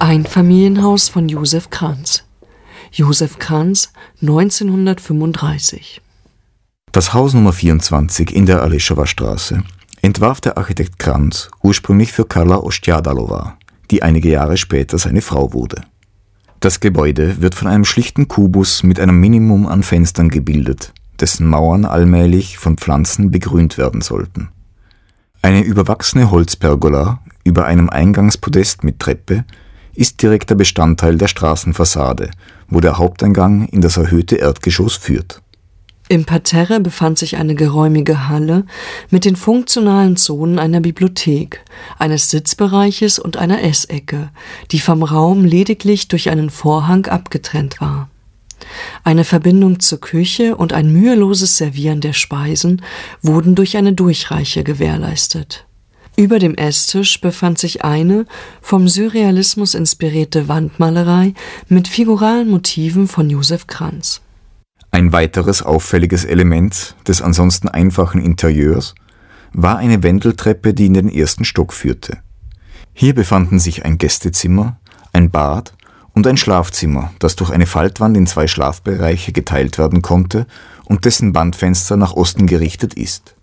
Einfamilienhaus von Josef Kranz. Josef Kranz, 1935. Das Haus Nummer 24 in der Aleschova Straße entwarf der Architekt Kranz ursprünglich für Karla Ostjadalova, die einige Jahre später seine Frau wurde. Das Gebäude wird von einem schlichten Kubus mit einem Minimum an Fenstern gebildet, dessen Mauern allmählich von Pflanzen begrünt werden sollten. Eine überwachsene Holzpergola über einem Eingangspodest mit Treppe ist direkter Bestandteil der Straßenfassade, wo der Haupteingang in das erhöhte Erdgeschoss führt. Im Parterre befand sich eine geräumige Halle mit den funktionalen Zonen einer Bibliothek, eines Sitzbereiches und einer Essecke, die vom Raum lediglich durch einen Vorhang abgetrennt war. Eine Verbindung zur Küche und ein müheloses Servieren der Speisen wurden durch eine Durchreiche gewährleistet. Über dem Esstisch befand sich eine vom Surrealismus inspirierte Wandmalerei mit figuralen Motiven von Josef Kranz. Ein weiteres auffälliges Element des ansonsten einfachen Interieurs war eine Wendeltreppe, die in den ersten Stock führte. Hier befanden sich ein Gästezimmer, ein Bad und ein Schlafzimmer, das durch eine Faltwand in 2 Schlafbereiche geteilt werden konnte und dessen Wandfenster nach Osten gerichtet ist.